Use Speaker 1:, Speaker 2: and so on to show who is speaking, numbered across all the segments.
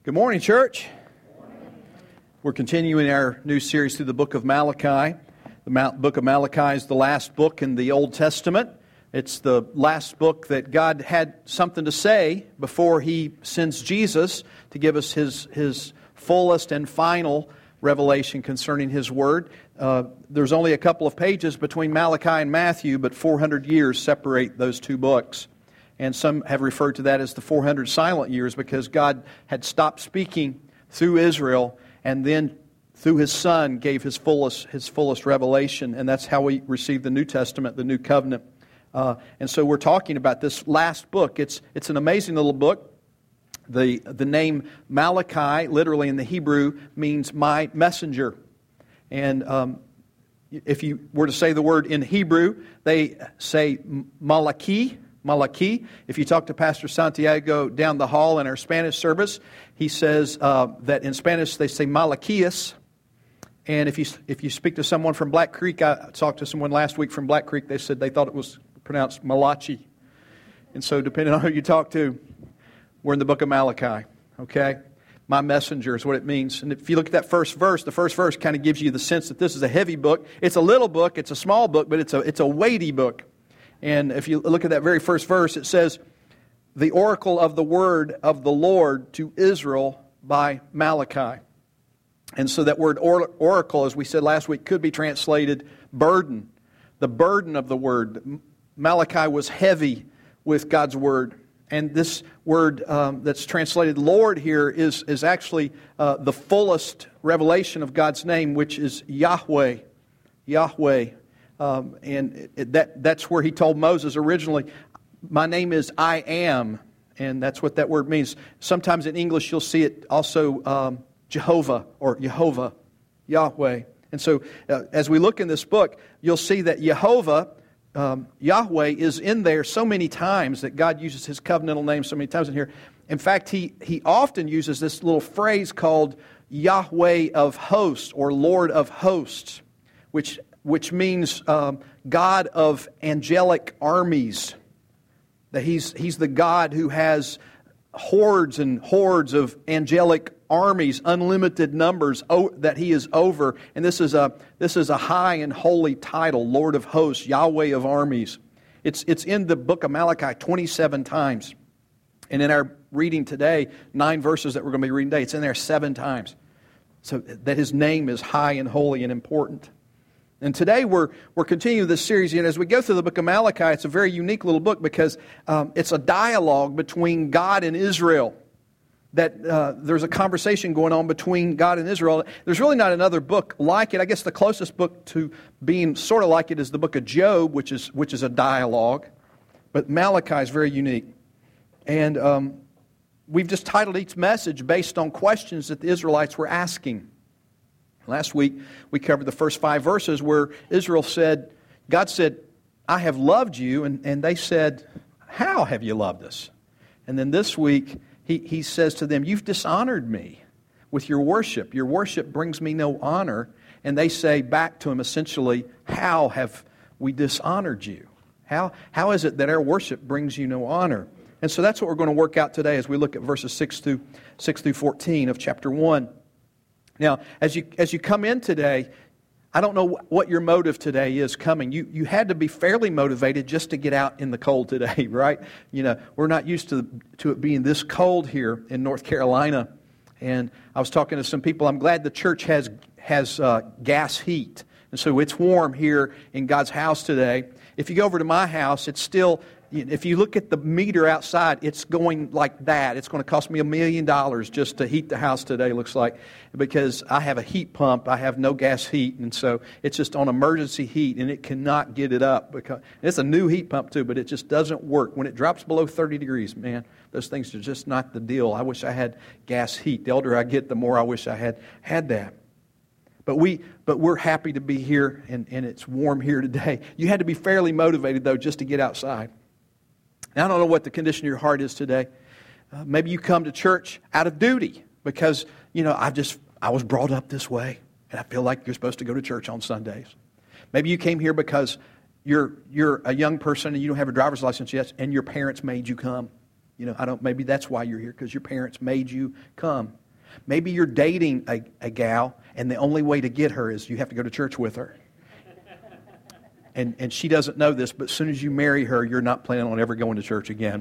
Speaker 1: Good morning, church. We're continuing our new series through the book of Malachi. The book of Malachi is the last book in the Old Testament. It's the last book that God had something to say before He sends Jesus to give us His fullest and final revelation concerning His Word. There's only a couple of pages between Malachi and Matthew, but 400 years separate those two books. And some have referred to that as the 400 silent years because God had stopped speaking through Israel and then through His Son gave His fullest revelation. And that's how we receive the New Testament, the New Covenant. And so we're talking about this last book. It's an amazing little book. The name Malachi, literally in the Hebrew, means my messenger. And if you were to say the word in Hebrew, they say Malachi. If you talk to Pastor Santiago down the hall in our Spanish service, he says that in Spanish they say Malachias. And if you speak to someone from Black Creek, I talked to someone last week from Black Creek, they said they thought it was pronounced Malachi. And so depending on who you talk to, we're in the book of Malachi, okay? My messenger is what it means. And if you look at that first verse, the first verse kind of gives you the sense that this is a heavy book. It's a little book, it's a small book, but it's a weighty book. And if you look at that very first verse, it says, the oracle of the word of the Lord to Israel by Malachi. And so that word oracle, as we said last week, could be translated burden. The burden of the word. Malachi was heavy with God's word. And this word that's translated Lord here is actually the fullest revelation of God's name, which is Yahweh. Yahweh. And that's where He told Moses originally, my name is I am. And that's what that word means. Sometimes in English you'll see it also Jehovah or Yehovah, Yahweh. And so as we look in this book, you'll see that Yehovah, Yahweh, is in there so many times that God uses His covenantal name so many times in here. In fact, He often uses this little phrase called Yahweh of hosts or Lord of hosts, which means God of angelic armies. That He's the God who has hordes and hordes of angelic armies, unlimited numbers that He is over. And this is a high and holy title, Lord of hosts, Yahweh of armies. It's in the book of Malachi 27 times. And in our reading today, 9 verses that we're going to be reading today, it's in there 7 times. So that His name is high and holy and important. And today we're continuing this series, and as we go through the book of Malachi, it's a very unique little book because it's a dialogue between God and Israel. That there's a conversation going on between God and Israel. There's really not another book like it. I guess the closest book to being sort of like it is the book of Job, which is a dialogue. But Malachi is very unique. And we've just titled each message based on questions that the Israelites were asking. Last week, we covered the first 5 verses where Israel said, God said, I have loved you. And they said, how have you loved us? And then this week, he says to them, you've dishonored me with your worship. Your worship brings me no honor. And they say back to him essentially, how have we dishonored you? How is it that our worship brings you no honor? And so that's what we're going to work out today as we look at verses 6 through 14 of chapter 1. Now, as you come in today, I don't know what your motive today is coming. You had to be fairly motivated just to get out in the cold today, right? You know, we're not used to it being this cold here in North Carolina. And I was talking to some people. I'm glad the church has gas heat. And so it's warm here in God's house today. If you go over to my house, it's still... If you look at the meter outside, it's going like that. It's going to cost me $1 million just to heat the house today, looks like, because I have a heat pump. I have no gas heat, and so it's just on emergency heat, and it cannot get it up. Because it's a new heat pump, too, but it just doesn't work. When it drops below 30 degrees, man, those things are just not the deal. I wish I had gas heat. The older I get, the more I wish I had that. But we're happy to be here, and it's warm here today. You had to be fairly motivated, though, just to get outside. Now, I don't know what the condition of your heart is today. Maybe you come to church out of duty because, I was brought up this way and I feel like you're supposed to go to church on Sundays. Maybe you came here because you're a young person and you don't have a driver's license yet and your parents made you come. Maybe that's why you're here, because your parents made you come. Maybe you're dating a gal, and the only way to get her is you have to go to church with her. And she doesn't know this, but as soon as you marry her, you're not planning on ever going to church again.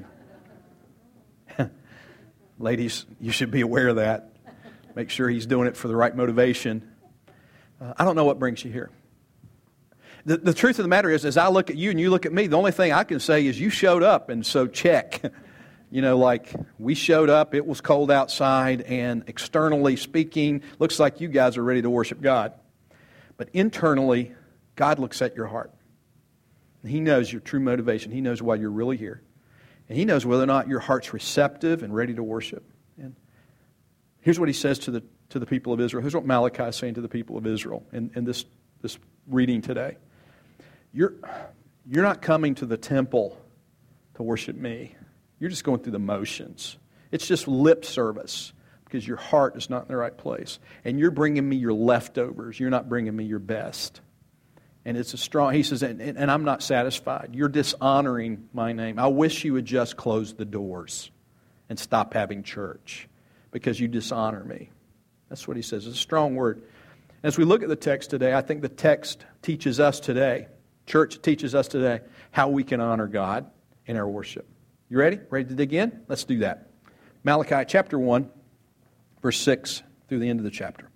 Speaker 1: Ladies, you should be aware of that. Make sure he's doing it for the right motivation. I don't know what brings you here. The truth of the matter is, as I look at you and you look at me, the only thing I can say is you showed up, and so check. Like we showed up, it was cold outside, and externally speaking, looks like you guys are ready to worship God. But internally, God looks at your heart. He knows your true motivation. He knows why you're really here. And He knows whether or not your heart's receptive and ready to worship. And here's what He says to the people of Israel. Here's what Malachi is saying to the people of Israel in this reading today. You're not coming to the temple to worship me. You're just going through the motions. It's just lip service because your heart is not in the right place. And you're bringing me your leftovers. You're not bringing me your best. And it's he says, and I'm not satisfied. You're dishonoring my name. I wish you would just close the doors and stop having church because you dishonor me. That's what he says. It's a strong word. As we look at the text today, I think the text teaches us today, church teaches us today, how we can honor God in our worship. You ready? Ready to dig in? Let's do that. Malachi chapter 1, verse 6 through the end of the chapter.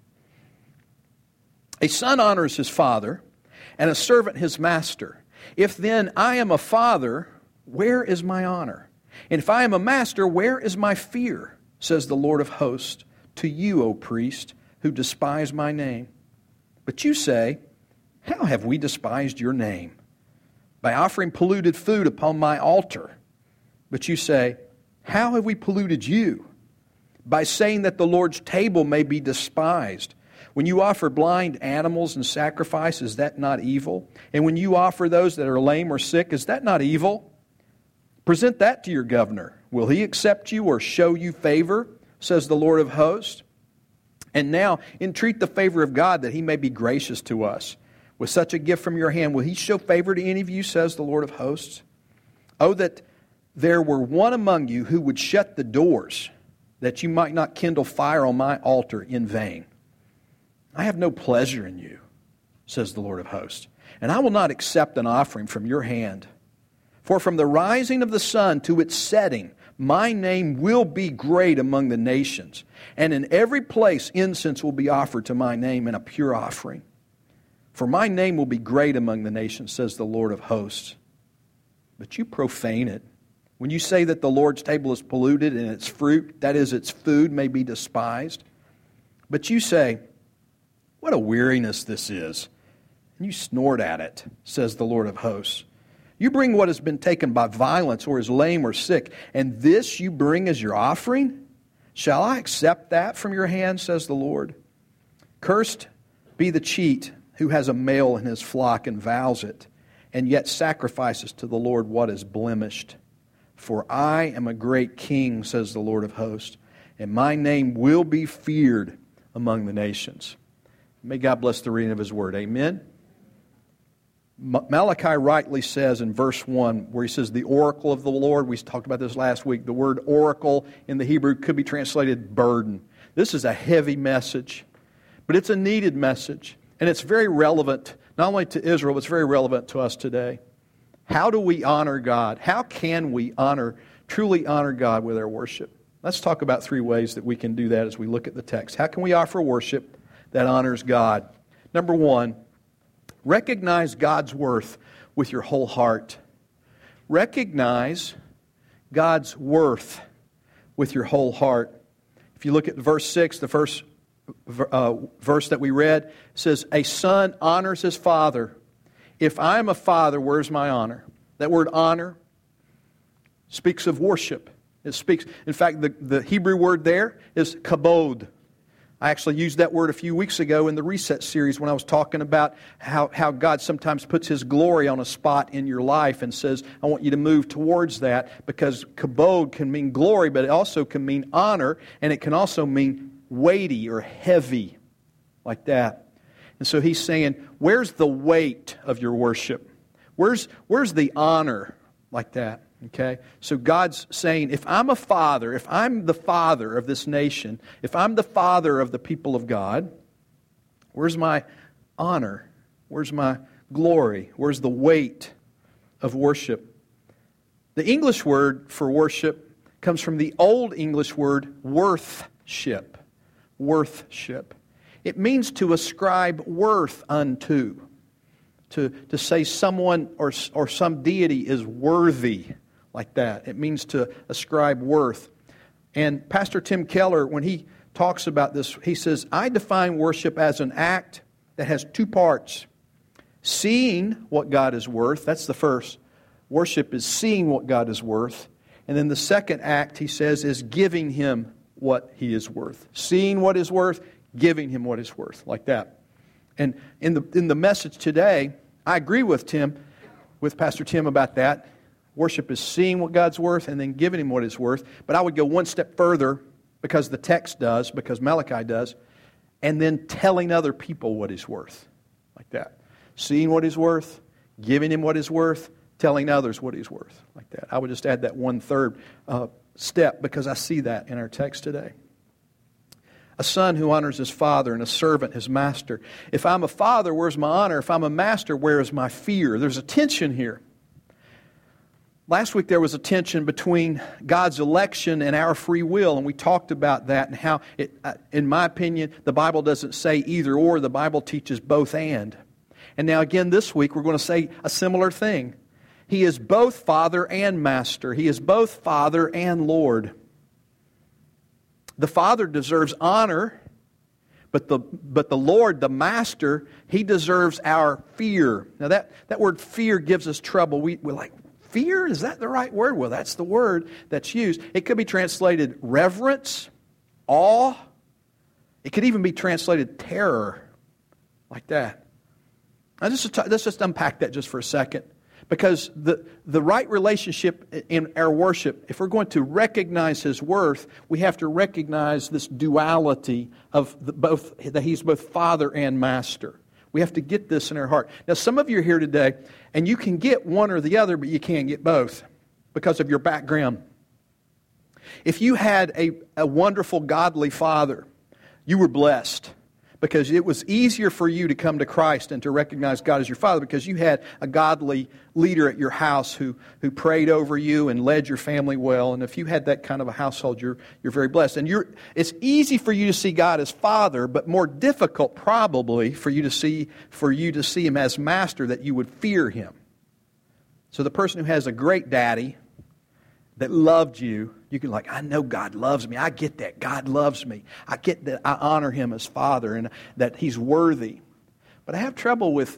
Speaker 1: A son honors his father, and a servant his master. If then I am a father, where is my honor? And if I am a master, where is my fear? Says the Lord of hosts, to you, O priest, who despise my name. But you say, how have we despised your name? By offering polluted food upon my altar. But you say, how have we polluted you? By saying that the Lord's table may be despised. When you offer blind animals in sacrifice, is that not evil? And when you offer those that are lame or sick, is that not evil? Present that to your governor. Will he accept you or show you favor? Says the Lord of hosts. And now entreat the favor of God that he may be gracious to us. With such a gift from your hand, will he show favor to any of you, says the Lord of hosts? Oh, that there were one among you who would shut the doors, that you might not kindle fire on my altar in vain. I have no pleasure in you, says the Lord of hosts, and I will not accept an offering from your hand. For from the rising of the sun to its setting, my name will be great among the nations, and in every place incense will be offered to my name in a pure offering. For my name will be great among the nations, says the Lord of hosts. But you profane it. When you say that the Lord's table is polluted and its fruit, that is, its food, may be despised. But you say, what a weariness this is. And you snort at it, says the Lord of hosts. You bring what has been taken by violence or is lame or sick, and this you bring as your offering? Shall I accept that from your hand, says the Lord? Cursed be the cheat who has a male in his flock and vows it, and yet sacrifices to the Lord what is blemished. For I am a great king, says the Lord of hosts, and my name will be feared among the nations. May God bless the reading of His Word. Amen. Malachi rightly says in verse 1, where he says, the oracle of the Lord. We talked about this last week. The word oracle in the Hebrew could be translated burden. This is a heavy message, but it's a needed message. And it's very relevant, not only to Israel, but it's very relevant to us today. How do we honor God? How can we truly honor God with our worship? Let's talk about 3 ways that we can do that as we look at the text. How can we offer worship that honors God? Number 1, recognize God's worth with your whole heart. Recognize God's worth with your whole heart. If you look at verse 6, the first verse that we read, it says, a son honors his father. If I am a father, where's my honor? That word honor speaks of worship. It speaks, in fact, the Hebrew word there is kabod. I actually used that word a few weeks ago in the Reset series when I was talking about how God sometimes puts His glory on a spot in your life and says, I want you to move towards that, because kabod can mean glory, but it also can mean honor, and it can also mean weighty or heavy, like that. And so He's saying, where's the weight of your worship? Where's the honor, like that? Okay? So God's saying, if I'm a father, if I'm the father of this nation, if I'm the father of the people of God, where's my honor? Where's my glory? Where's the weight of worship? The English word for worship comes from the Old English word worthship. Worthship. It means to ascribe worth unto. To say someone or some deity is worthy, like that. It means to ascribe worth. And Pastor Tim Keller, when he talks about this, he says, I define worship as an act that has two parts. Seeing what God is worth, that's the first. Worship is seeing what God is worth. And then the second act, he says, is giving Him what He is worth. Seeing what is worth, giving Him what is worth, like that. And in the message today, I agree with Pastor Tim about that. Worship is seeing what God's worth and then giving Him what is worth. But I would go one step further, because the text does, because Malachi does, and then telling other people what He's worth, like that. Seeing what He's worth, giving Him what He's worth, telling others what He's worth, like that. I would just add that one third step, because I see that in our text today. A son who honors his father, and a servant his master. If I'm a father, where's my honor? If I'm a master, where is my fear? There's a tension here. Last week there was a tension between God's election and our free will, and we talked about that and how, in my opinion, the Bible doesn't say either or. The Bible teaches both and. And now again this week we're going to say a similar thing. He is both Father and Master. He is both Father and Lord. The Father deserves honor, but the Lord, the Master, He deserves our fear. Now that word fear gives us trouble. We're like, fear? Is that the right word? Well, that's the word that's used. It could be translated reverence, awe. It could even be translated terror, like that. Now, let's just unpack that just for a second. Because the right relationship in our worship, if we're going to recognize His worth, we have to recognize this duality of that He's both Father and Master. We have to get this in our heart. Now, some of you are here today, and you can get one or the other, but you can't get both because of your background. If you had a wonderful, godly father, you were blessed, because it was easier for you to come to Christ and to recognize God as your Father because you had a godly leader at your house who prayed over you and led your family well. And if you had that kind of a household, you're very blessed. And it's easy for you to see God as Father, but more difficult probably for you to see Him as Master, that you would fear Him. So the person who has a great daddy that loved you, you can I know God loves me. I get that. God loves me. I get that I honor Him as Father and that He's worthy. But I have trouble with,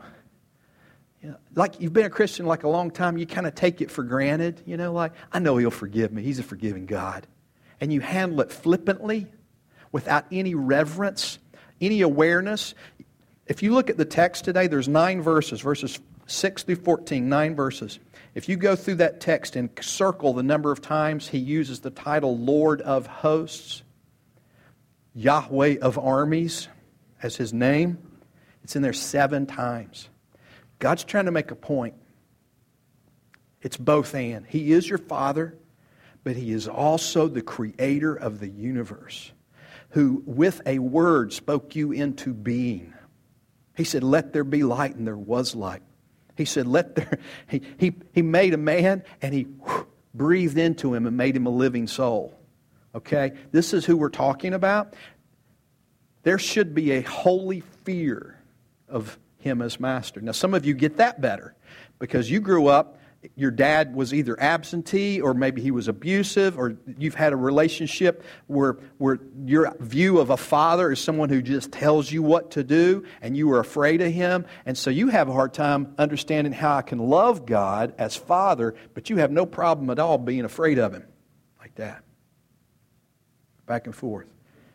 Speaker 1: like you've been a Christian a long time, you kind of take it for granted. I know He'll forgive me. He's a forgiving God. And you handle it flippantly without any reverence, any awareness. If you look at the text today, there's 9 verses, verses 6 through 14, 9 verses. If you go through that text and circle the number of times He uses the title Lord of Hosts, Yahweh of Armies as His name, it's in there 7 times. God's trying to make a point. It's both and. He is your Father, but He is also the Creator of the universe, who with a word spoke you into being. He said, let there be light, and there was light. He said, He made a man, and He breathed into him and made him a living soul. Okay? This is who we're talking about. There should be a holy fear of Him as Master. Now, some of you get that better because you grew up, your dad was either absentee or maybe he was abusive, or you've had a relationship where your view of a father is someone who just tells you what to do and you are afraid of him. And so you have a hard time understanding how I can love God as Father, but you have no problem at all being afraid of Him. Like that. Back and forth.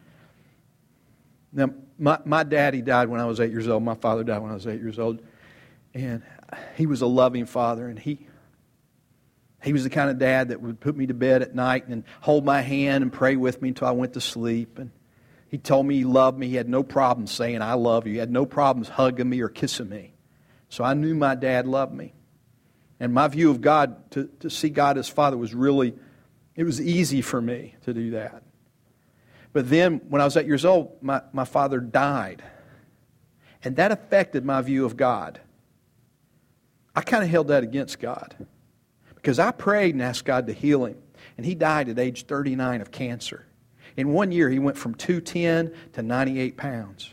Speaker 1: Now, my daddy died when I was 8 years old. My father died when I was 8 years old. And he was a loving father, and he was the kind of dad that would put me to bed at night and hold my hand and pray with me until I went to sleep. And he told me he loved me. He had no problem saying, I love you. He had no problems hugging me or kissing me. So I knew my dad loved me. And my view of God, to see God as Father was really, it was easy for me to do that. But then when I was 8 years old, my father died. And that affected my view of God. I kind of held that against God. Because I prayed and asked God to heal him. And he died at age 39 of cancer. In 1 year, he went from 210 to 98 pounds.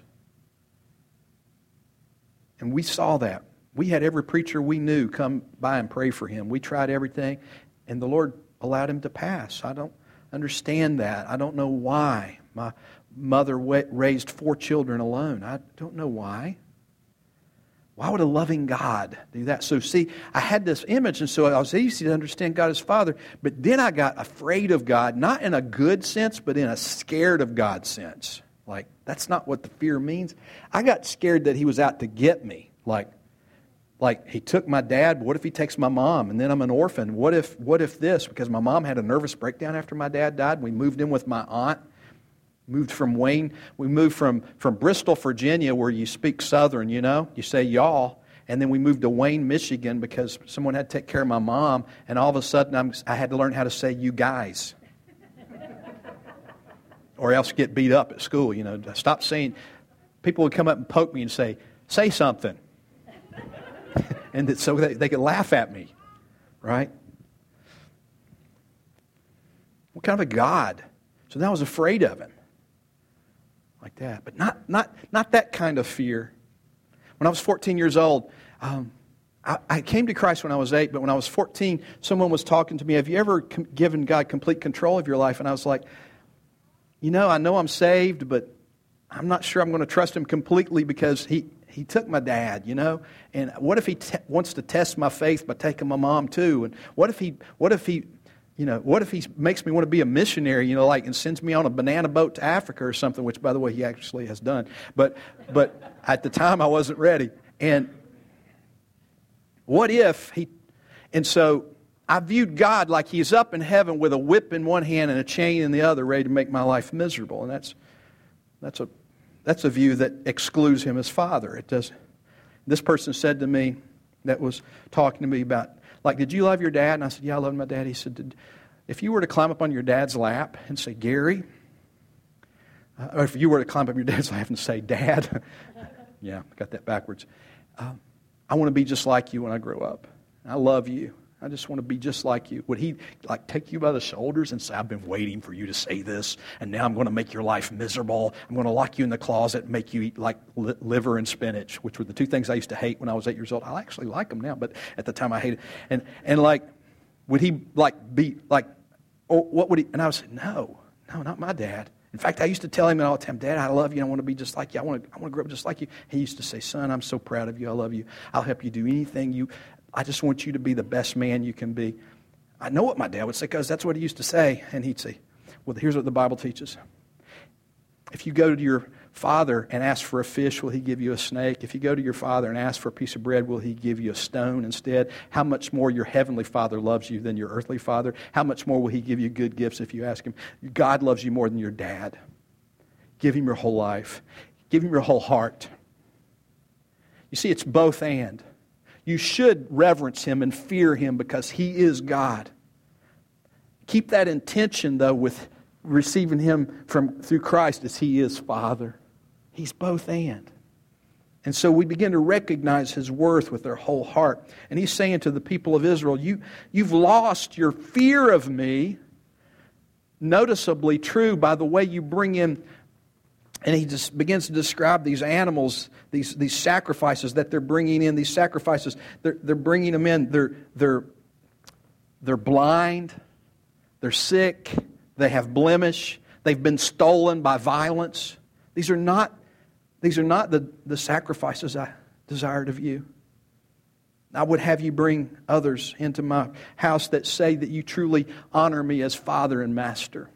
Speaker 1: And we saw that. We had every preacher we knew come by and pray for him. We tried everything, and the Lord allowed him to pass. I don't understand that. I don't know why. My mother raised 4 children alone. I don't know why. Why would a loving God do that? So see, I had this image, and so I was easy to understand God as Father, but then I got afraid of God, not in a good sense, but in a scared of God sense. Like, that's not what the fear means. I got scared that he was out to get me. Like he took my dad, but what if he takes my mom, and then I'm an orphan? What if this? Because my mom had a nervous breakdown after my dad died. We moved in with my aunt. We moved from Bristol, Virginia, where you speak Southern, you know. You say y'all. And then we moved to Wayne, Michigan, because someone had to take care of my mom. And all of a sudden, I had to learn how to say you guys. Or else get beat up at school, you know. Stop saying. People would come up and poke me and say something. And so they could laugh at me, right? What kind of a God? So then I was afraid of him. Like that. But not that kind of fear. When I was 14 years old, I came to Christ when I was 8, but when I was 14, someone was talking to me, have you ever given God complete control of your life? And I was like, I know I'm saved, but I'm not sure I'm going to trust him completely because he took my dad, And what if he wants to test my faith by taking my mom too? And what if he makes me want to be a missionary, and sends me on a banana boat to Africa or something, which, by the way, he actually has done. But at the time, I wasn't ready. And what if he... And so I viewed God like he's up in heaven with a whip in one hand and a chain in the other, ready to make my life miserable. And that's a view that excludes him as Father. It does. This person said to me, that was talking to me about, did you love your dad? And I said, yeah, I love my dad. He said, if you were to climb up on your dad's lap and say, Gary, or if you were to climb up your dad's lap and say, Dad, yeah, I got that backwards. I want to be just like you when I grow up. I love you. I just want to be just like you. Would he take you by the shoulders and say, I've been waiting for you to say this, and now I'm going to make your life miserable. I'm going to lock you in the closet and make you eat liver and spinach, which were the 2 things I used to hate when I was 8 years old. I actually like them now, but at the time I hated it. And would he be what would he? And I would say, no, not my dad. In fact, I used to tell him all the time, Dad, I love you. I want to be just like you. I want to grow up just like you. He used to say, son, I'm so proud of you. I love you. I'll help you do anything I just want you to be the best man you can be. I know what my dad would say because that's what he used to say. And he'd say, well, here's what the Bible teaches. If you go to your father and ask for a fish, will he give you a snake? If you go to your father and ask for a piece of bread, will he give you a stone instead? How much more your heavenly Father loves you than your earthly father? How much more will he give you good gifts if you ask him? God loves you more than your dad. Give him your whole life. Give him your whole heart. You see, it's both and. You should reverence him and fear him because he is God. Keep that intention, though, with receiving him through Christ as he is Father. He's both and. And so we begin to recognize his worth with their whole heart. And he's saying to the people of Israel, you've lost your fear of me, noticeably true by the way you bring in. And he just begins to describe these animals, these sacrifices that they're bringing in. These sacrifices, they're bringing them in. They're blind. They're sick. They have blemish. They've been stolen by violence. These are not the sacrifices I desired of you. I would have you bring others into my house that say that you truly honor me as Father and Master.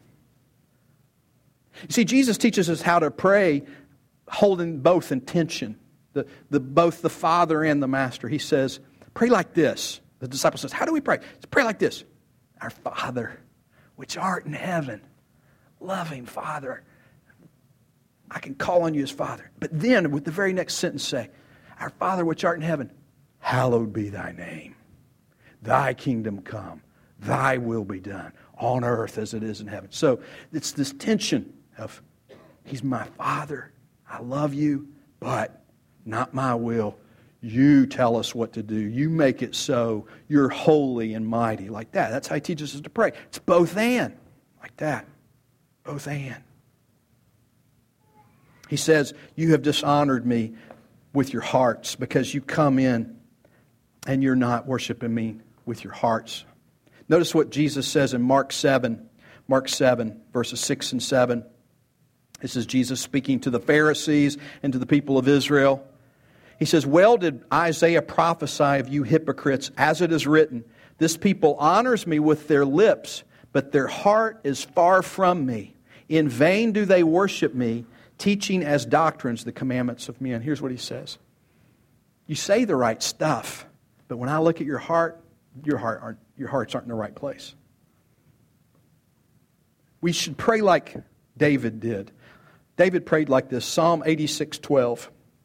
Speaker 1: You see, Jesus teaches us how to pray holding both in tension, both the Father and the Master. He says, pray like this. The disciple says, how do we pray? Pray like this. Our Father, which art in heaven, loving Father. I can call on you as Father. But then, with the very next sentence, say, our Father, which art in heaven, hallowed be thy name. Thy kingdom come, Thy will be done on earth as it is in heaven. So it's this tension of, He's my Father, I love you, but not my will. You tell us what to do. You make it so. You're holy and mighty. Like that. That's how He teaches us to pray. It's both and. Like that. Both and. He says, you have dishonored me with your hearts because you come in and you're not worshiping me with your hearts. Notice what Jesus says in Mark 7, verses 6 and 7. This is Jesus speaking to the Pharisees and to the people of Israel. He says, well did Isaiah prophesy of you hypocrites, as it is written, this people honors me with their lips, but their heart is far from me. In vain do they worship me, teaching as doctrines the commandments of men. Here's what he says. You say the right stuff, but when I look at your hearts aren't in the right place. We should pray like David did. David prayed like this, Psalm 86:12.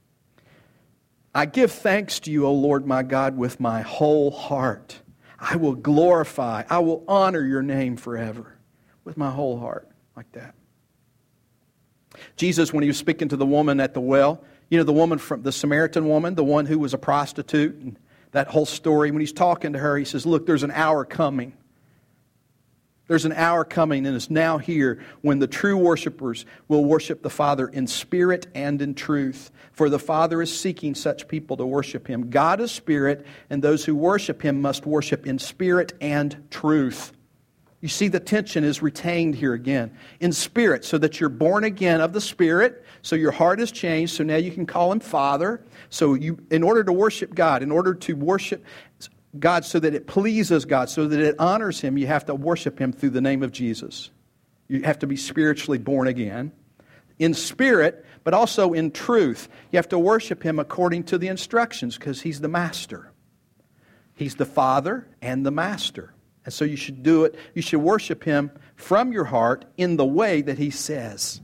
Speaker 1: I give thanks to you, O Lord my God, with my whole heart. I will glorify, I will honor your name forever. With my whole heart, like that. Jesus, when He was speaking to the woman at the well, you know, the woman from the Samaritan woman, the one who was a prostitute, and that whole story, when He's talking to her, He says, look, there's an hour coming. There's an hour coming, and it's now here, when the true worshipers will worship the Father in spirit and in truth. For the Father is seeking such people to worship Him. God is spirit, and those who worship Him must worship in spirit and truth. You see, the tension is retained here again. In spirit, so that you're born again of the Spirit, so your heart is changed, so now you can call Him Father. So you, in order to worship God, in order to worship God so that it pleases God, so that it honors Him, you have to worship Him through the name of Jesus. You have to be spiritually born again. In spirit, but also in truth. You have to worship Him according to the instructions, because He's the Master. He's the Father and the Master. And so you should do it. You should worship Him from your heart in the way that He says.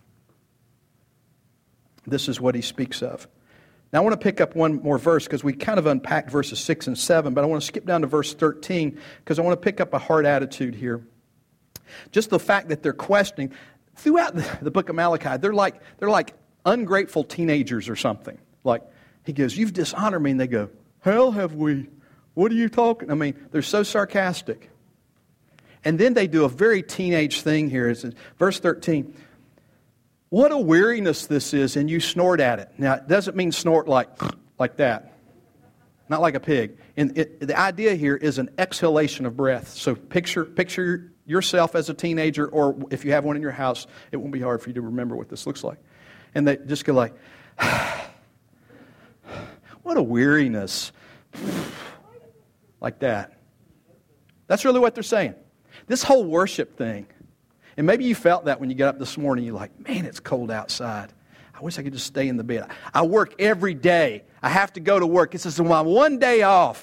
Speaker 1: This is what He speaks of. Now I want to pick up one more verse, because we kind of unpacked verses 6 and 7, but I want to skip down to verse 13, because I want to pick up a heart attitude here. Just the fact that they're questioning. Throughout the book of Malachi, they're like ungrateful teenagers or something. Like, he goes, you've dishonored me. And they go, hell have we? What are you talking? I mean, they're so sarcastic. And then they do a very teenage thing here. It's in verse 13. What a weariness this is, and you snort at it. Now, it doesn't mean snort like that. Not like a pig. And the idea here is an exhalation of breath. So picture yourself as a teenager, or if you have one in your house, it won't be hard for you to remember what this looks like. And they just go like, what a weariness. Like that. That's really what they're saying. This whole worship thing. And maybe you felt that when you got up this morning. You're like, man, it's cold outside. I wish I could just stay in the bed. I work every day. I have to go to work. This is my one day off.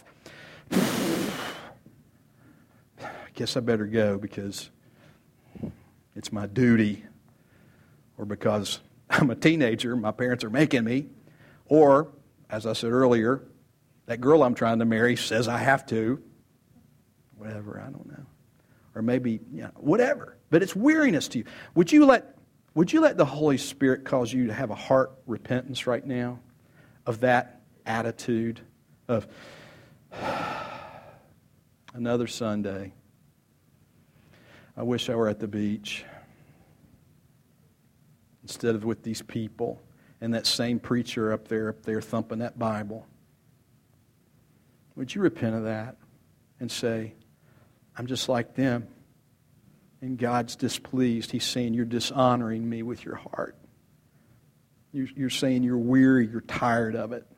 Speaker 1: I guess I better go because it's my duty. Or because I'm a teenager, my parents are making me. Or, as I said earlier, that girl I'm trying to marry says I have to. Whatever, I don't know. Or maybe, whatever. But it's weariness to you. Would you let the Holy Spirit cause you to have a heart repentance right now of that attitude of another Sunday? I wish I were at the beach instead of with these people and that same preacher up there thumping that Bible. Would you repent of that and say, I'm just like them, and God's displeased. He's saying you're dishonoring me with your heart. You're saying you're weary, you're tired of it.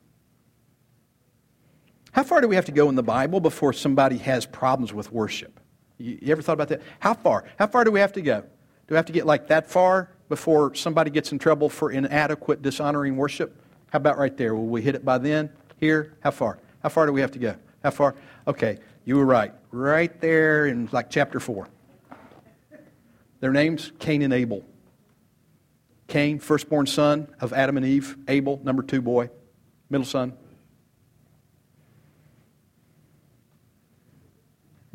Speaker 1: How far do we have to go in the Bible before somebody has problems with worship? You ever thought about that? How far? How far do we have to go? Do we have to get like that far before somebody gets in trouble for inadequate, dishonoring worship? How about right there? Will we hit it by then? Here? How far? How far do we have to go? How far? Okay, you were right. Right there in like chapter 4. Their names, Cain and Abel. Cain, firstborn son of Adam and Eve. Abel, number 2 boy, middle son.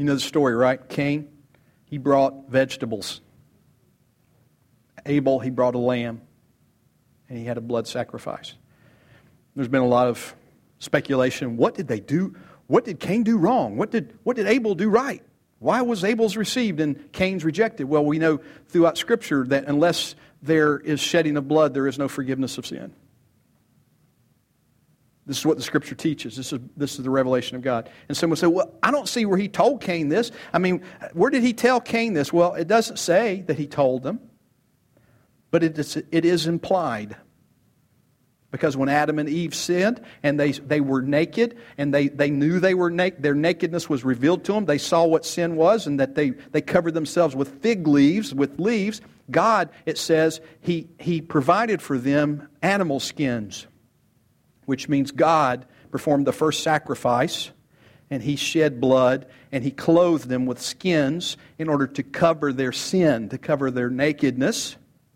Speaker 1: You know the story, right? Cain, he brought vegetables. Abel, he brought a lamb. And he had a blood sacrifice. There's been a lot of speculation. What did they do? What did Cain do wrong? What did Abel do right? Why was Abel's received and Cain's rejected? Well, we know throughout Scripture that unless there is shedding of blood, there is no forgiveness of sin. This is what the Scripture teaches. This is the revelation of God. And someone say, well, I don't see where he told Cain this. I mean, where did he tell Cain this? Well, it doesn't say that he told them, but it is implied. Because when Adam and Eve sinned and they were naked and they knew they were naked, their nakedness was revealed to them. They saw what sin was and that they covered themselves with fig leaves, with leaves. God, it says, He provided for them animal skins, which means God performed the first sacrifice and He shed blood and He clothed them with skins in order to cover their sin, to cover their nakedness.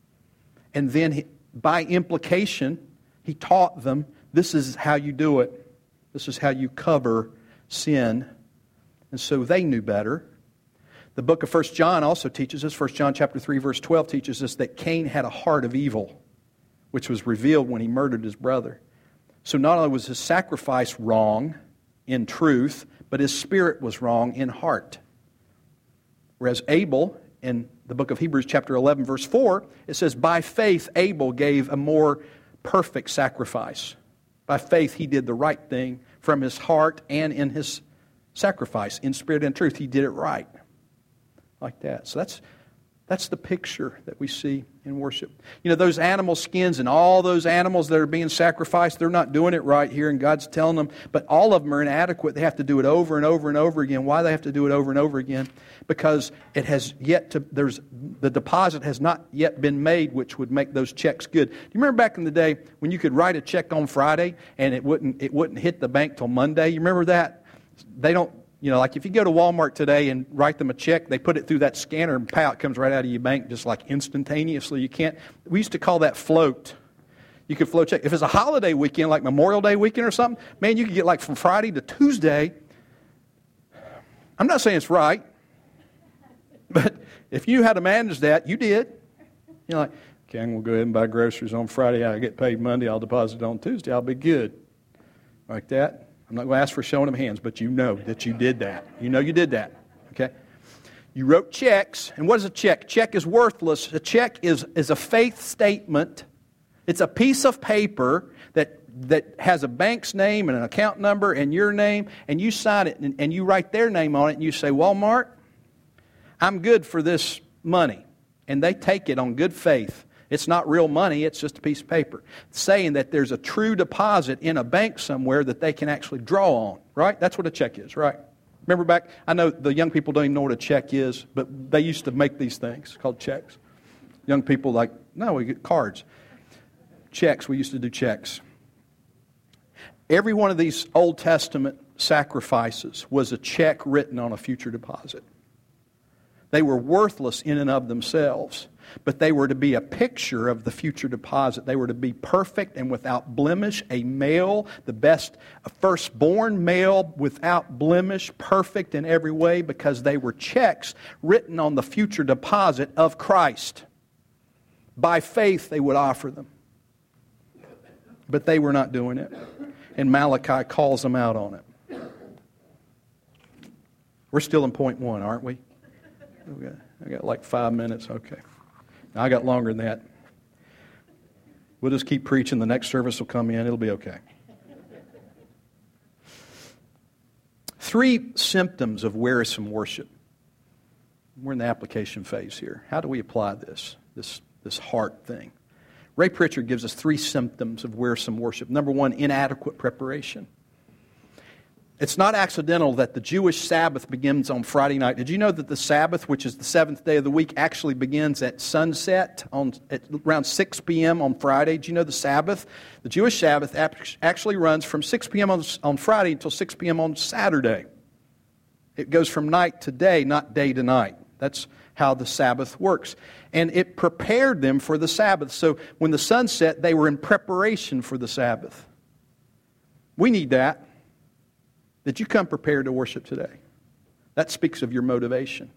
Speaker 1: And then by implication, He taught them, this is how you do it. This is how you cover sin. And so they knew better. The book of 1 John also teaches us, 1 John chapter 3, verse 12 teaches us that Cain had a heart of evil, which was revealed when he murdered his brother. So not only was his sacrifice wrong in truth, but his spirit was wrong in heart. Whereas Abel, in the book of Hebrews chapter 11, verse 4, it says, by faith Abel gave a more perfect sacrifice. By faith, he did the right thing from his heart and in his sacrifice. In spirit and truth, he did it right. Like that. So that's the picture that we see in worship. You know, those animal skins and all those animals that are being sacrificed, they're not doing it right here, and God's telling them, but all of them are inadequate. They have to do it over and over and over again. Why do they have to do it over and over again? Because it has yet to, the deposit has not yet been made, which would make those checks good. Do you remember back in the day when you could write a check on Friday and it wouldn't hit the bank till Monday? You remember that? They don't. You know, like if you go to Walmart today and write them a check, they put it through that scanner and pow, it comes right out of your bank just like instantaneously. You can't, we used to call that float. You could float check. If it's a holiday weekend, like Memorial Day weekend or something, man, you could get like from Friday to Tuesday. I'm not saying it's right, but if you knew how to manage that, you did. You're like, okay, I'm going to go ahead and buy groceries on Friday. I get paid Monday. I'll deposit it on Tuesday. I'll be good. Like that. I'm not going to ask for showing them hands, but you know that you did that. You know you did that. Okay? You wrote checks. And what is a check? Check is worthless. A check is a faith statement. It's a piece of paper that has a bank's name and an account number and your name, and you sign it and you write their name on it and you say, Walmart, I'm good for this money. And they take it on good faith. It's not real money, it's just a piece of paper. Saying that there's a true deposit in a bank somewhere that they can actually draw on, right? That's what a check is, right? Remember back, I know the young people don't even know what a check is, but they used to make these things called checks. Young people like, no, we get cards. Checks, we used to do checks. Every one of these Old Testament sacrifices was a check written on a future deposit. They were worthless in and of themselves, but they were to be a picture of the future deposit. They were to be perfect and without blemish, a male, the best, a firstborn male without blemish, perfect in every way, because they were checks written on the future deposit of Christ. By faith, they would offer them. But they were not doing it. And Malachi calls them out on it. We're still in point 1, aren't we? I got like 5 minutes. Okay. Now, I got longer than that. We'll just keep preaching. The next service will come in. It'll be okay. 3 symptoms of wearisome worship. We're in the application phase here. How do we apply this heart thing? Ray Pritchard gives us 3 symptoms of wearisome worship. Number 1, inadequate preparation. It's not accidental that the Jewish Sabbath begins on Friday night. Did you know that the Sabbath, which is the 7th day of the week, actually begins at sunset at around 6 p.m. on Friday? Did you know the Sabbath? The Jewish Sabbath actually runs from 6 p.m. on Friday until 6 p.m. on Saturday. It goes from night to day, not day to night. That's how the Sabbath works. And it prepared them for the Sabbath. So when the sun set, they were in preparation for the Sabbath. We need that. Did you come prepared to worship today? That speaks of your motivation.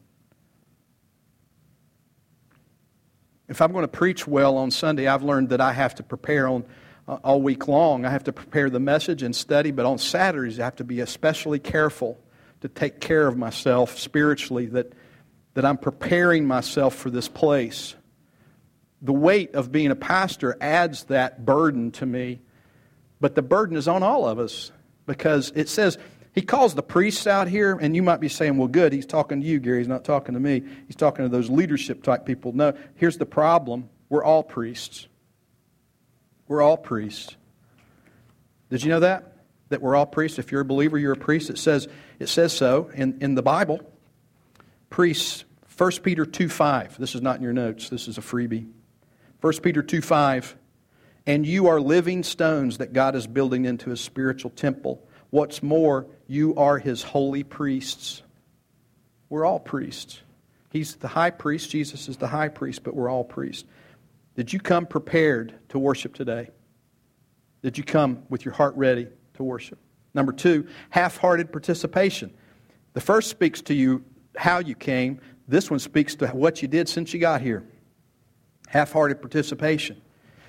Speaker 1: If I'm going to preach well on Sunday, I've learned that I have to prepare all week long. I have to prepare the message and study, but on Saturdays I have to be especially careful to take care of myself spiritually, that I'm preparing myself for this place. The weight of being a pastor adds that burden to me, but the burden is on all of us, because it says, he calls the priests out here, and you might be saying, well, good, he's talking to you, Gary, he's not talking to me. He's talking to those leadership type people. No, here's the problem. We're all priests. We're all priests. Did you know that? That we're all priests? If you're a believer, you're a priest. It says so in the Bible. Priests, 1 Peter 2:5. This is not in your notes. This is a freebie. 1 Peter 2:5. And you are living stones that God is building into His spiritual temple. What's more, you are His holy priests. We're all priests. He's the high priest. Jesus is the high priest, but we're all priests. Did you come prepared to worship today? Did you come with your heart ready to worship? Number 2, half-hearted participation. The first speaks to you how you came. This one speaks to what you did since you got here. Half-hearted participation.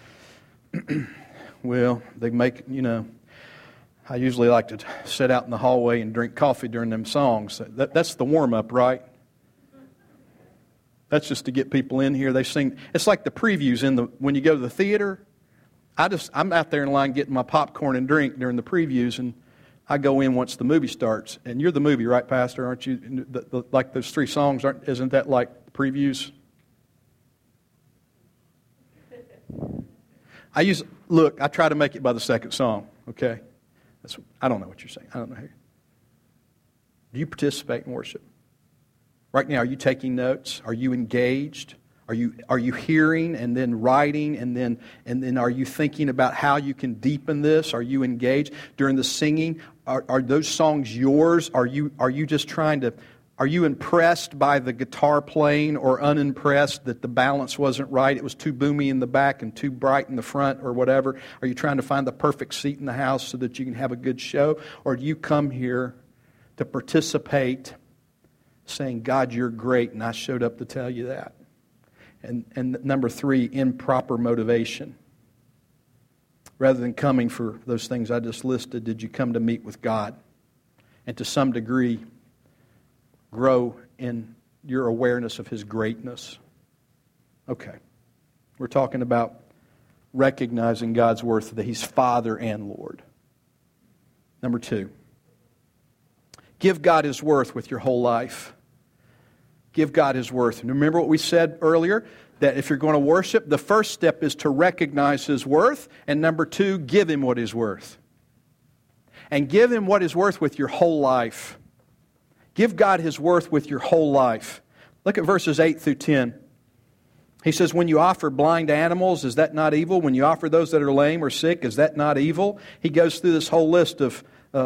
Speaker 1: Well, they make, I usually like to sit out in the hallway and drink coffee during them songs. That's the warm-up, right? That's just to get people in here. They sing. It's like the previews when you go to the theater. I'm out there in line getting my popcorn and drink during the previews, and I go in once the movie starts. And you're the movie, right, Pastor? Aren't you? Like those 3 songs, isn't that like the previews? I try to make it by the second song, okay? I don't know what you're saying. I don't know. Do you participate in worship? Right now, are you taking notes? Are you engaged? Are you hearing and then writing and then are you thinking about how you can deepen this? Are you engaged during the singing? Are those songs yours? Are you just trying to? Are you impressed by the guitar playing or unimpressed that the balance wasn't right? It was too boomy in the back and too bright in the front or whatever. Are you trying to find the perfect seat in the house so that you can have a good show? Or do you come here to participate, saying, God, you're great, and I showed up to tell you that? And number 3, improper motivation. Rather than coming for those things I just listed, did you come to meet with God? And to some degree, grow in your awareness of His greatness. Okay. We're talking about recognizing God's worth, that He's Father and Lord. Number 2. Give God His worth with your whole life. Give God His worth. And remember what we said earlier? That if you're going to worship, the first step is to recognize His worth. And number 2, give Him what He's worth. And give Him what He's worth with your whole life. Give God His worth with your whole life. Look at verses 8 through 10. He says, when you offer blind animals, is that not evil? When you offer those that are lame or sick, is that not evil? He goes through this whole list of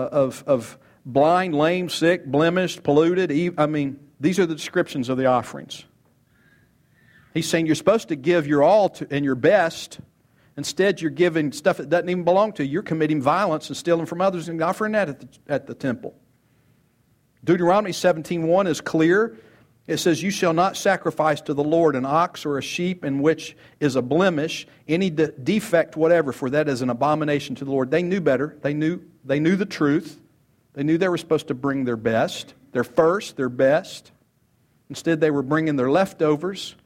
Speaker 1: blind, lame, sick, blemished, polluted. These are the descriptions of the offerings. He's saying you're supposed to give your all and your best. Instead, you're giving stuff that doesn't even belong to you. You're committing violence and stealing from others and offering that at the temple. Deuteronomy 17:1 is clear. It says, you shall not sacrifice to the Lord an ox or a sheep in which is a blemish, any defect whatever, for that is an abomination to the Lord. They knew better. They knew the truth. They knew they were supposed to bring their best, their first, their best. Instead, they were bringing their leftovers.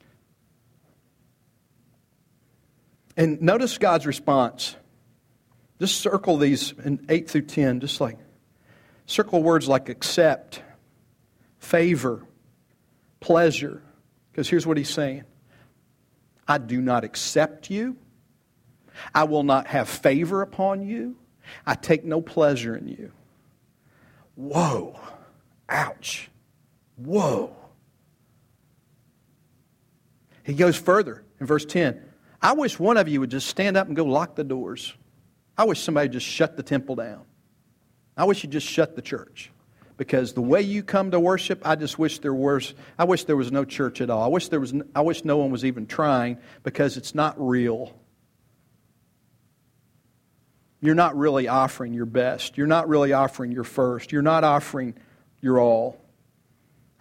Speaker 1: And notice God's response. Just circle these in 8 through 10, just like circle words like accept, favor, pleasure. Because here's what He's saying. I do not accept you. I will not have favor upon you. I take no pleasure in you. Whoa. Ouch. Whoa. He goes further in verse 10. I wish one of you would just stand up and go lock the doors. I wish somebody would just shut the temple down. I wish you'd just shut the church. Because the way you come to worship, I wish there was no church at all. I wish no one was even trying, because it's not real. You're not really offering your best. You're not really offering your first. You're not offering your all.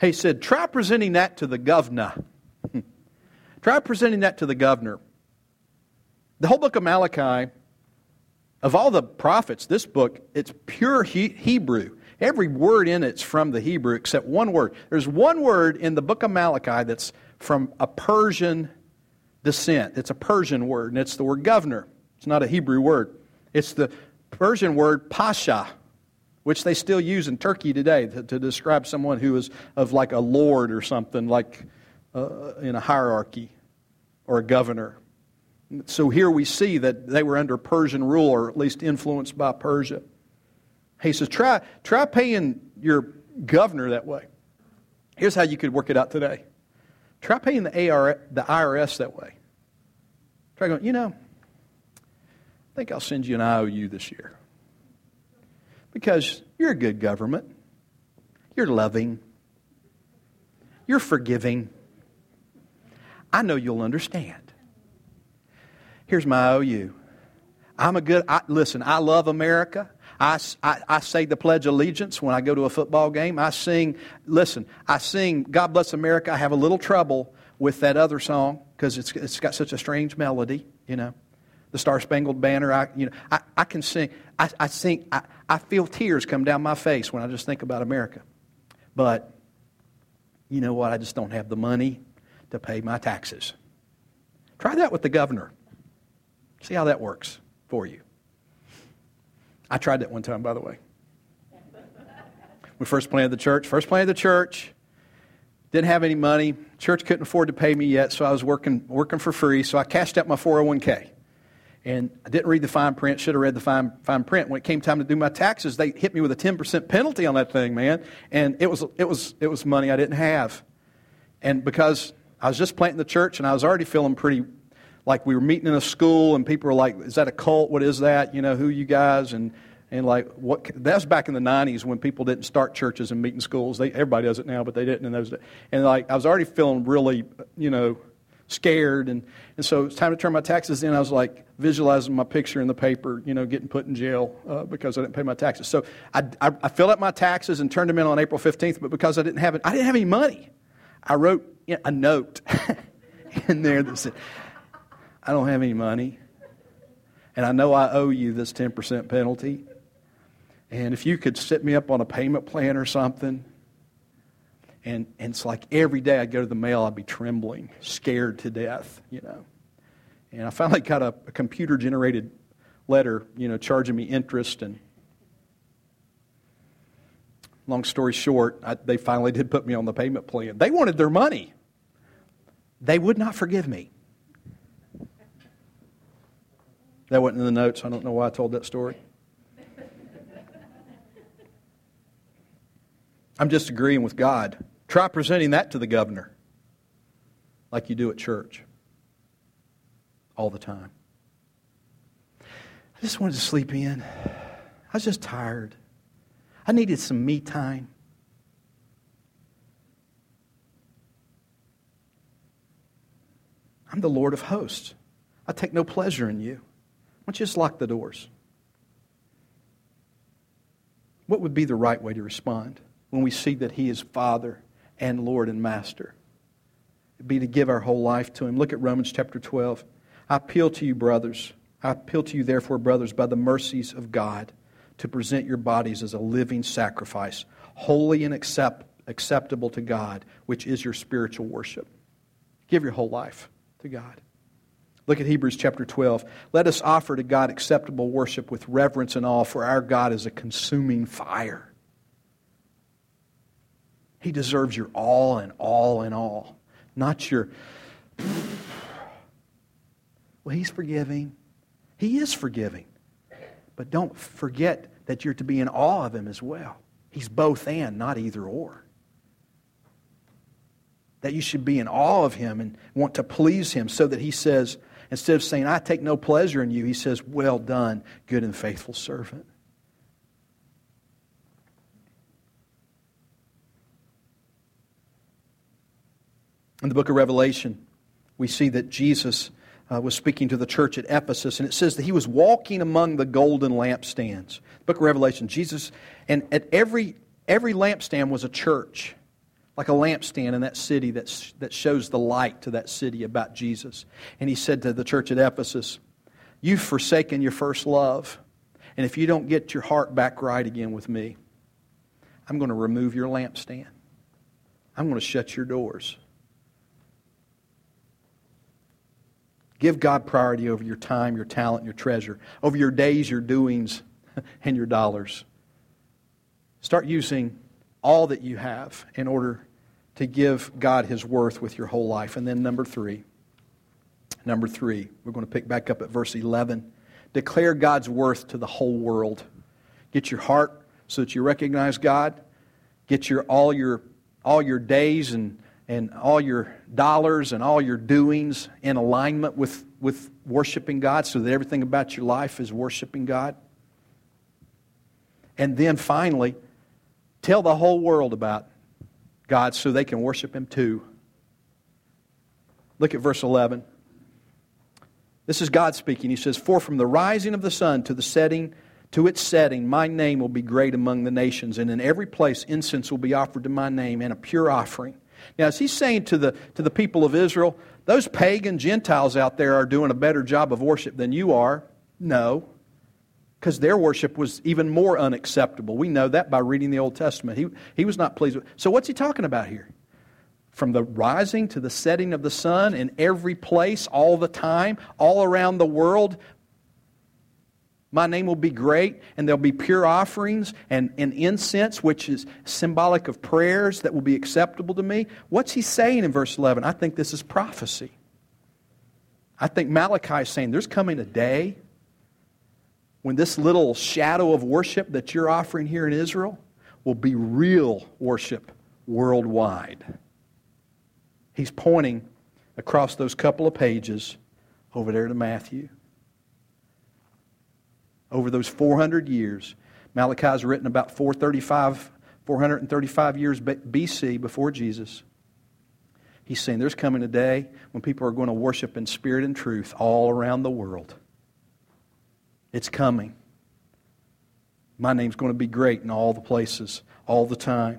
Speaker 1: He said, try presenting that to the governor. Try presenting that to the governor. The whole book of Malachi, of all the prophets, this book, it's pure Hebrew. Every word in it's from the Hebrew except one word. There's one word in the book of Malachi that's from a Persian descent. It's a Persian word, and it's the word governor. It's not a Hebrew word. It's the Persian word pasha, which they still use in Turkey today to describe someone who is of like a lord or something, like in a hierarchy, or a governor. So here we see that they were under Persian rule, or at least influenced by Persia. He says, try paying your governor that way. Here's how you could work it out today. Try paying the IRS that way. Try going, I think I'll send you an IOU this year. Because you're a good government. You're loving. You're forgiving. I know you'll understand. Here's my IOU. Listen, I love America. I say the Pledge of Allegiance when I go to a football game. I sing God Bless America. I have a little trouble with that other song because it's got such a strange melody, The Star Spangled Banner. I can sing. I feel tears come down my face when I just think about America. But you know what? I just don't have the money to pay my taxes. Try that with the governor. See how that works for you. I tried that one time, by the way. We first planted the church. Didn't have any money. Church couldn't afford to pay me yet, so I was working for free. So I cashed out my 401k. And I didn't read the fine print. Should have read the fine print. When it came time to do my taxes, they hit me with a 10% penalty on that thing, man. And it was money I didn't have. And because I was just planting the church, and I was already feeling pretty like we were meeting in a school, and people were like, "Is that a cult? What is that? Who you guys?" And like what? That was back in the 90s when people didn't start churches and meet in schools. Everybody does it now, but they didn't in those days. And like I was already feeling really, scared, and so it was time to turn my taxes in. I was like visualizing my picture in the paper, getting put in jail because I didn't pay my taxes. So I filled out my taxes and turned them in on April 15th. But because I didn't have any money, I wrote a note in there that said, "I don't have any money, and I know I owe you this 10% penalty. And if you could set me up on a payment plan or something." And it's like every day I'd go to the mail, I'd be trembling, scared to death, And I finally got a computer-generated letter, charging me interest. And long story short, they finally did put me on the payment plan. They wanted their money. They would not forgive me. That wasn't in the notes. I don't know why I told that story. I'm just agreeing with God. Try presenting that to the governor like you do at church all the time. I just wanted to sleep in. I was just tired. I needed some me time. I'm the Lord of hosts. I take no pleasure in you. Why don't you just lock the doors? What would be the right way to respond when we see that He is Father and Lord and Master? It'd be to give our whole life to Him. Look at Romans chapter 12. I appeal to you, brothers. I appeal to you, therefore, brothers, by the mercies of God, to present your bodies as a living sacrifice, holy and acceptable to God, which is your spiritual worship. Give your whole life to God. Look at Hebrews chapter 12. Let us offer to God acceptable worship with reverence and awe, for our God is a consuming fire. He deserves your all and all and all. Not your, well, He's forgiving. He is forgiving. But don't forget that you're to be in awe of Him as well. He's both and, not either or. That you should be in awe of Him and want to please Him, so that He says, instead of saying, "I take no pleasure in you," He says, "Well done, good and faithful servant." In the book of Revelation, we see that Jesus was speaking to the church at Ephesus, and it says that He was walking among the golden lampstands. Book of Revelation, Jesus, and at every lampstand was a church. like a lampstand in that city that shows the light to that city about Jesus. And he said to the church at Ephesus, you've forsaken your first love. And if you don't get your heart back right again with me, I'm going to remove your lampstand. I'm going to shut your doors. Give God priority over your time, your talent, your treasure, over your days, your doings, and your dollars. Start using all that you have in order to give God His worth with your whole life. And then number three, we're going to pick back up at verse 11. Declare God's worth to the whole world. Get your heart so that you recognize God. Get all your days and all your dollars and all your doings in alignment with worshiping God, so that everything about your life is worshiping God. And then finally, tell the whole world about God so they can worship Him too. Look at verse 11. This is God speaking. He says, for from the rising of the sun to its setting, my name will be great among the nations, and in every place incense will be offered to my name, and a pure offering. Now, is he saying to the people of Israel, those pagan Gentiles out there are doing a better job of worship than you are? No, because their worship was even more unacceptable. We know that by reading the Old Testament. He was not pleased with. So what's he talking about here? From the rising to the setting of the sun, in every place, all the time, all around the world, my name will be great, and there'll be pure offerings and incense, which is symbolic of prayers that will be acceptable to me. What's he saying in verse 11? I think this is prophecy. I think Malachi is saying there's coming a day when this little shadow of worship that you're offering here in Israel will be real worship worldwide. He's pointing across those couple of pages over there to Matthew. Over those 400 years, Malachi is written about 435 years BC, before Jesus. He's saying there's coming a day when people are going to worship in spirit and truth all around the world. It's coming. My name's going to be great in all the places, all the time.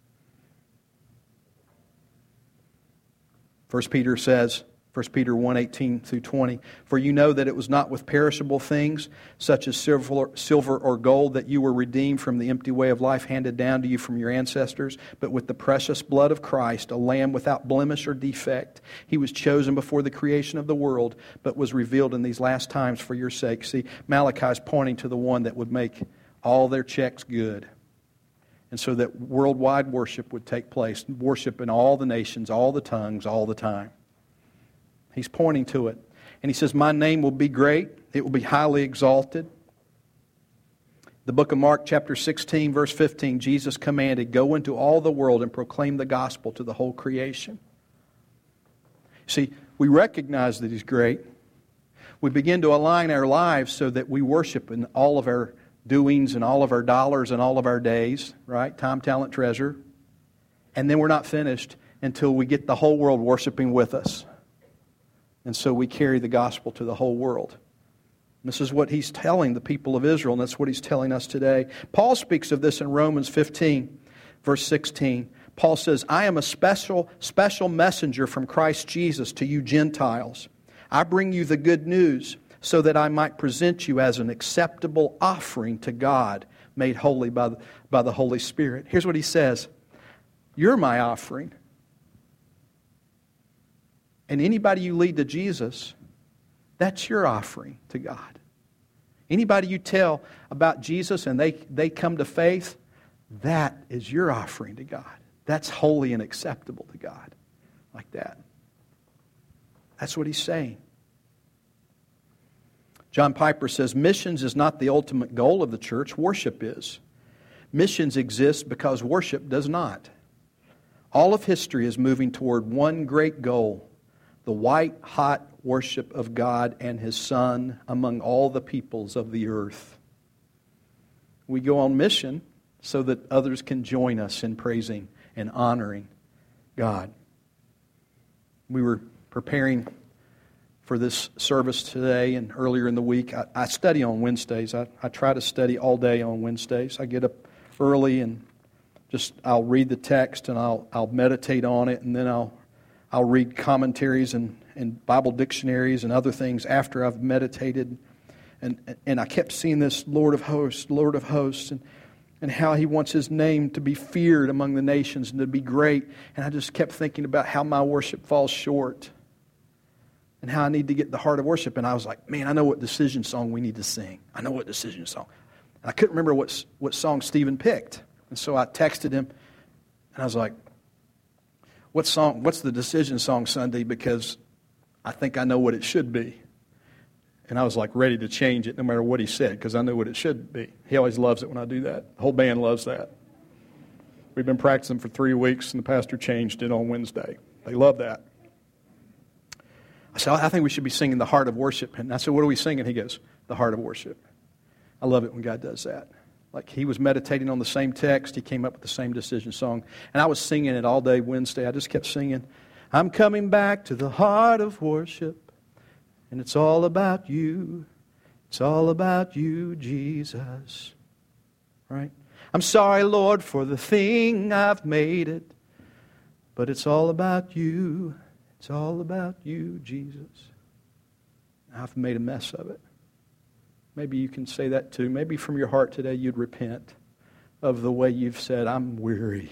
Speaker 1: 1 Peter says, 1 Peter 1:18 through 20, for you know that it was not with perishable things, such as silver or gold, that you were redeemed from the empty way of life handed down to you from your ancestors, but with the precious blood of Christ, a lamb without blemish or defect. He was chosen before the creation of the world, but was revealed in these last times for your sake. See, Malachi is pointing to the one that would make all their checks good. And so that worldwide worship would take place, worship in all the nations, all the tongues, all the time. He's pointing to it. And he says, my name will be great. It will be highly exalted. The book of Mark chapter 16, verse 15, Jesus commanded, go into all the world and proclaim the gospel to the whole creation. See, we recognize that He's great. We begin to align our lives so that we worship in all of our doings and all of our dollars and all of our days, right? Time, talent, treasure. And then we're not finished until we get the whole world worshiping with us. And so we carry the gospel to the whole world. And this is what He's telling the people of Israel, and that's what He's telling us today. Paul speaks of this in Romans 15, verse 16. Paul says, I am a special messenger from Christ Jesus to you Gentiles. I bring you the good news so that I might present you as an acceptable offering to God, made holy by the Holy Spirit. Here's what he says. You're my offering. And anybody you lead to Jesus, that's your offering to God. Anybody you tell about Jesus and they come to faith, that is your offering to God. That's holy and acceptable to God. Like that. That's what he's saying. John Piper says, missions is not the ultimate goal of the church. Worship is. Missions exist because worship does not. All of history is moving toward one great goal, the white-hot worship of God and His Son among all the peoples of the earth. We go on mission so that others can join us in praising and honoring God. We were preparing for this service today and earlier in the week. I study on Wednesdays. I try to study all day on Wednesdays. I get up early and I'll read the text and I'll meditate on it, and then I'll read commentaries and Bible dictionaries and other things after I've meditated. And I kept seeing this Lord of hosts, and how He wants His name to be feared among the nations and to be great. And I just kept thinking about how my worship falls short and how I need to get the heart of worship. And I was like, man, I know what decision song we need to sing. I know what decision song. And I couldn't remember what song Stephen picked. And so I texted him, and I was like, what's the decision song Sunday? Because I think I know what it should be. And I was like ready to change it no matter what he said, because I knew what it should be. He always loves it when I do that. The whole band loves that. We've been practicing for 3 weeks, and the pastor changed it on Wednesday. They love that. I said, I think we should be singing the heart of worship. And I said, what are we singing? He goes, the heart of worship. I love it when God does that. Like he was meditating on the same text. He came up with the same decision song. And I was singing it all day Wednesday. I just kept singing, I'm coming back to the heart of worship. And it's all about you. It's all about you, Jesus. Right? I'm sorry, Lord, for the thing I've made it. But it's all about you. It's all about you, Jesus. I've made a mess of it. Maybe you can say that too. Maybe from your heart today you'd repent of the way you've said, I'm weary.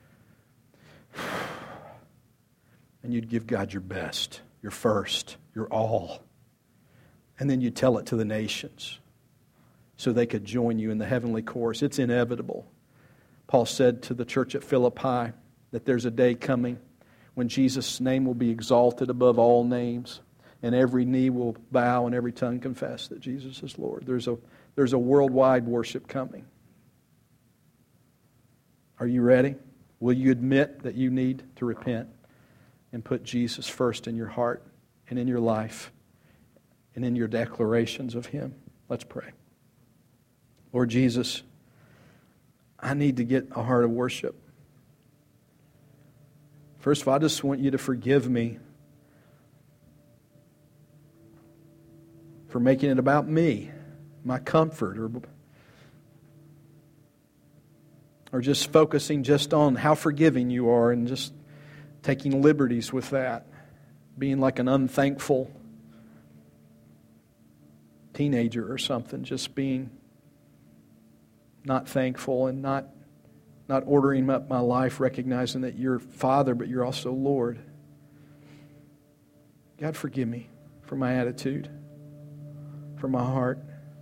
Speaker 1: And you'd give God your best, your first, your all. And then you'd tell it to the nations so they could join you in the heavenly chorus. It's inevitable. Paul said to the church at Philippi that there's a day coming when Jesus' name will be exalted above all names. And every knee will bow and every tongue confess that Jesus is Lord. There's a worldwide worship coming. Are you ready? Will you admit that you need to repent and put Jesus first in your heart and in your life and in your declarations of Him? Let's pray. Lord Jesus, I need to get a heart of worship. First of all, I just want you to forgive me for making it about me, my comfort, or just focusing just on how forgiving you are and just taking liberties with that, being like an unthankful teenager or something, just being not thankful and not ordering up my life, recognizing that you're Father, but you're also Lord. God, forgive me for my attitude, for my heart.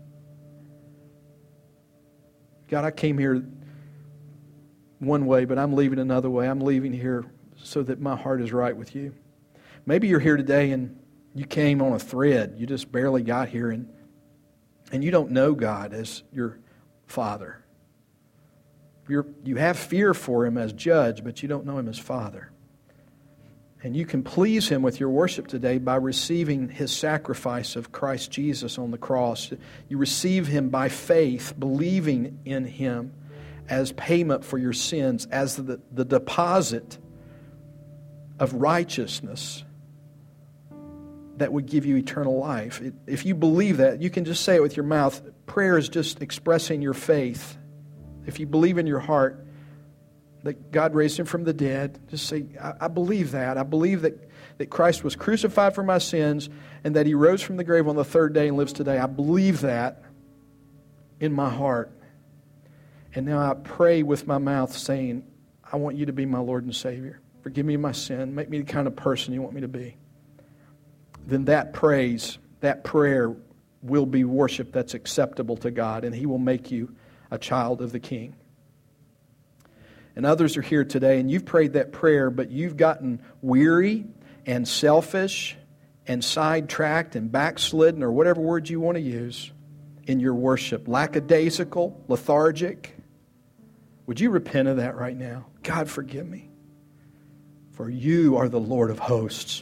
Speaker 1: God, I came here one way, but I'm leaving another way. I'm leaving here so that my heart is right with you. Maybe you're here today and you came on a thread. You just barely got here and you don't know God as your Father. You have fear for Him as judge, but you don't know Him as Father. And you can please Him with your worship today by receiving His sacrifice of Christ Jesus on the cross. You receive Him by faith, believing in Him as payment for your sins, as the deposit of righteousness that would give you eternal life. If you believe that, you can just say it with your mouth. Prayer is just expressing your faith. If you believe in your heart that God raised Him from the dead, just say, I believe that. I believe that Christ was crucified for my sins and that He rose from the grave on the third day and lives today. I believe that in my heart. And now I pray with my mouth saying, I want you to be my Lord and Savior. Forgive me my sin. Make me the kind of person you want me to be. Then that prayer will be worship that's acceptable to God, and He will make you a child of the King. And others are here today, and you've prayed that prayer, but you've gotten weary and selfish and sidetracked and backslidden, or whatever word you want to use, in your worship. Lackadaisical, lethargic. Would you repent of that right now? God, forgive me. For you are the Lord of hosts.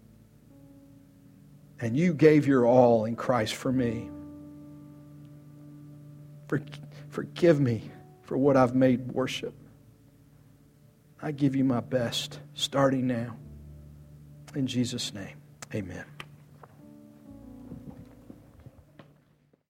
Speaker 1: And you gave your all in Christ for me. Forgive me for what I've made worship. I give you my best, starting now. In Jesus' name, amen.